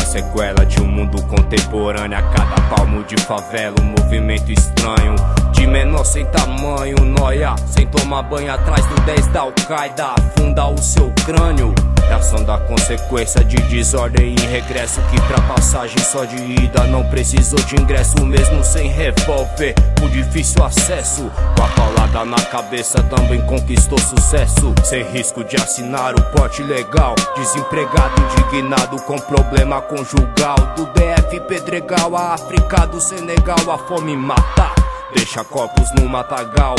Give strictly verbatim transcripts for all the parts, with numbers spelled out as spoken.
sequela de um mundo contemporâneo. A cada palmo de favela um movimento estranho, de menor sem tamanho, nóia, sem tomar banho atrás do dez da Al-Qaeda, afunda o seu crânio. Reação da consequência de desordem e regresso, que pra passagem só de ida não precisou de ingresso. Mesmo sem revólver, por difícil acesso, com a paulada na cabeça também conquistou sucesso. Sem risco de assinar o porte legal, desempregado, indignado com problema conjugal. Do D F Pedregal, a África do Senegal, a fome mata, deixa corpos no matagal.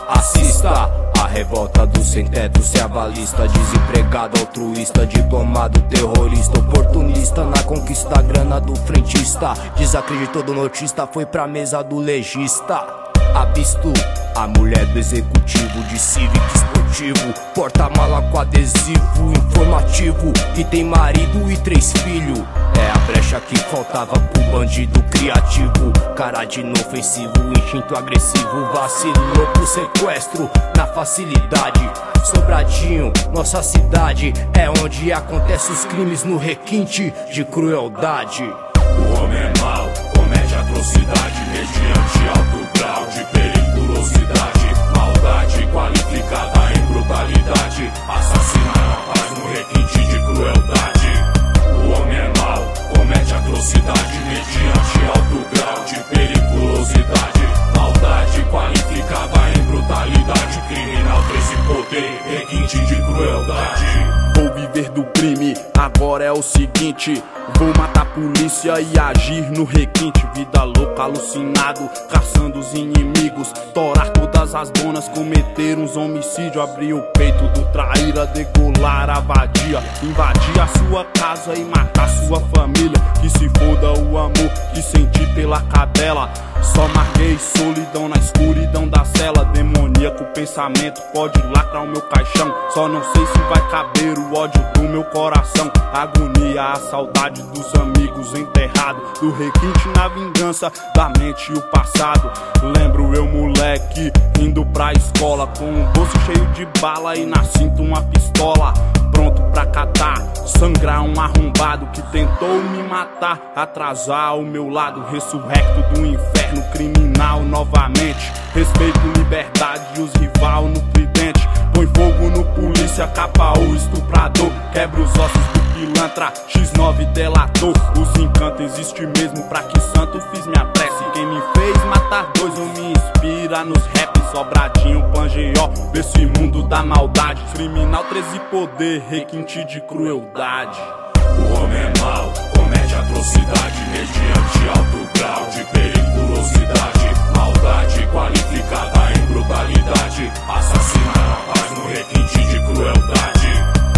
Assista a revolta do sem-teto, se avalista, desempregado, altruísta, diplomado, terrorista, oportunista na conquista da grana do frentista. Desacreditou do notista, foi pra mesa do legista. Avisto a mulher do executivo, de Civic esportivo, porta-mala com adesivo informativo, que tem marido e três filhos. É a brecha que faltava pro bandido criativo, cara de inofensivo, instinto agressivo, vacilou pro sequestro na facilidade. Sobradinho, nossa cidade, é onde acontecem os crimes no requinte de crueldade. O homem é mau, comete atrocidade mediante alto grau de periculosidade, maldade qualificada em brutalidade, assassinar a paz no requinte de crueldade. O homem é mau, comete atrocidade mediante alto grau de periculosidade, maldade qualificada em brutalidade, criminal tem esse poder, requinte de crueldade. Vou viver do crime, agora é o seguinte: vou matar a polícia e agir no requinte. Vida louca, alucinado, caçando os inimigos, torar todas as donas, cometer uns homicídios, abrir o peito do traíra, degolar a vadia, invadir a sua casa e matar sua família. Que se foda o amor que senti pela cadela, só marquei solidão na escuridão da cela. Demoníaco pensamento pode lacrar o meu caixão, só não sei se vai caber o ódio do meu coração. Agonia, a saudade dos amigos enterrados, do requinte na vingança da mente e o passado. Lembro eu moleque, indo pra escola, com um bolso cheio de bala e na cinta uma pistola, pronto pra catar, sangrar um arrombado que tentou me matar, atrasar o meu lado ressurrecto do inferno criminal novamente. Respeito, liberdade e os rival no tridente, põe fogo no polícia, capa o estuprador, quebra os ossos do pilantra, X nove delator. Os encantos existem mesmo, pra que santo fiz minha prece. Quem me fez matar dois ou me inspira nos raps, Sobradinho, Pangeó, desse mundo da maldade. Criminal, treze poder, requinte de crueldade. O homem é mau, comete atrocidade mediante alto grau de periculosidade, maldade qualificada em brutalidade, assassinar a paz no requinte de crueldade.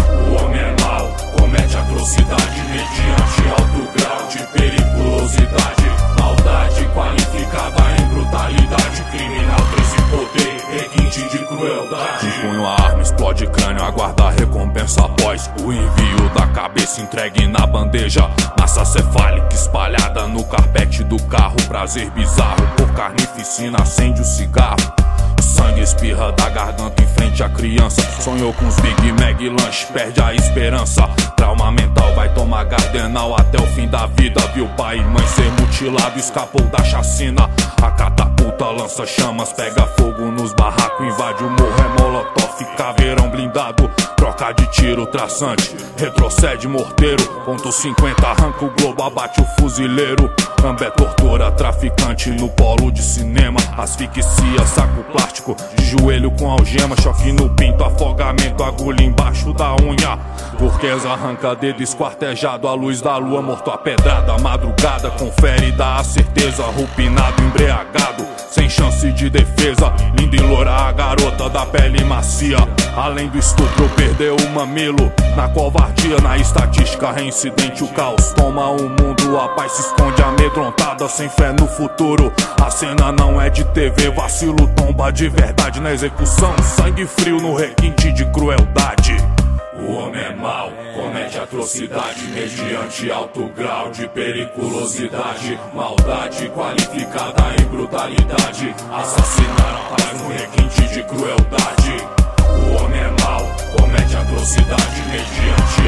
O homem é mau, comete atrocidade mediante alto grau de periculosidade, maldade qualificada em brutalidade, criminal tem esse poder, requinte de crueldade. Empunho a arma, explode crânio, aguarda a recompensa após o envio da cabeça entregue na bandeja. Massa cefálica espalhada no carpete do carro, prazer bizarro por carnificina, acende o cigarro. Sangue espirra da garganta em frente à criança, sonhou com os Big Mac lanche, perde a esperança. Trauma mental, vai tomar gardenal até o fim da vida. Viu pai e mãe ser mutilado, escapou da chacina. A catapulta lança chamas, pega fogo nos barracos, invade o morro, é molotov, caveirão blindado. Troca de tiro traçante, retrocede morteiro. Ponto cinquenta arranca o globo, abate o fuzileiro. Cambé tortura traficante no polo de cinema, asfixia, saco plástico, de joelho com algema, choque no pinto, afogamento, agulha embaixo da unha. Turquesa arranca dedo esquartejado, a luz da lua, morto a pedrada, madrugada, confere, dá a certeza, rupinado, embriagado, sem chance de defesa. Linda e loura a garota da pele macia, além do estupro perdeu o mamilo. Na covardia, na estatística, reincidente o caos toma o mundo, a paz se esconde amedrontada, sem fé no futuro. A cena não é de T V, vacilo tomba de verdade na execução, sangue frio no requinte de crueldade. O homem é mau, comete atrocidade mediante alto grau de periculosidade, maldade qualificada em brutalidade, assassinar a paz no requinte de crueldade. O homem é mau, comete atrocidade mediante